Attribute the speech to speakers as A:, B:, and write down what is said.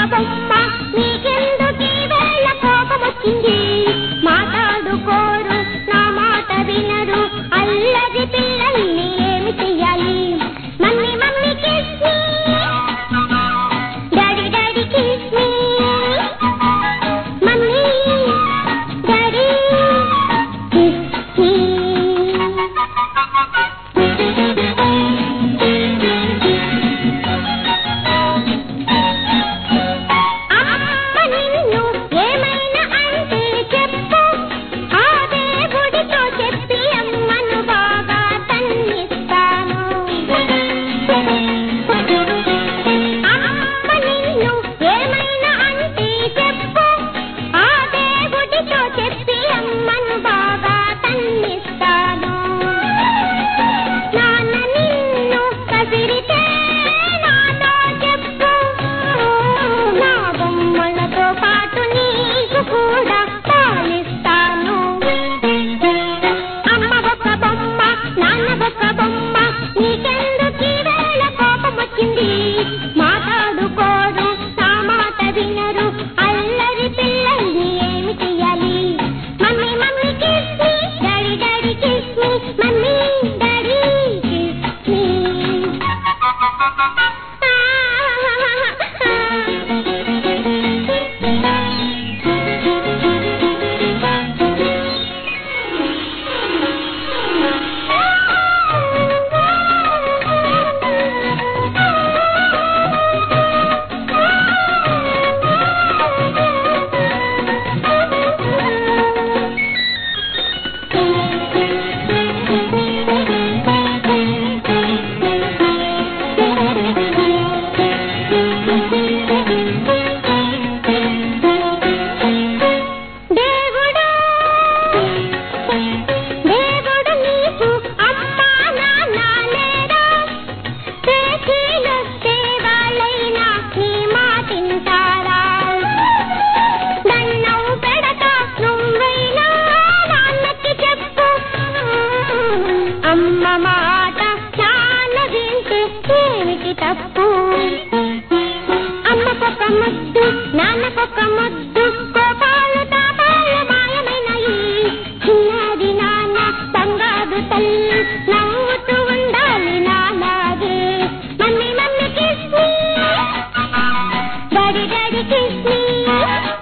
A: బొమ్మ నీకెందుకీ వేళ కోపమొచ్చింది మాట్లాడుకోరు నా మాట వినరు అల్లరి పిల్లల్ని ఏమి చెయ్యాలి mummy mummy kiss me daddy daddy kiss me mummy daddy kiss me అమ్మ మాట నాన్న వింటే ఏమిటి తప్పు అమ్మకొక ముద్దు నాన్నకొక ముద్దు కోపాలు తాపాలు మాయమైనయి చిన్నది నాన్న బంగారు తల్లి నవ్వుతూ ఉండాలి నాలాగే mummy mummy kiss me daddy daddy kiss మీ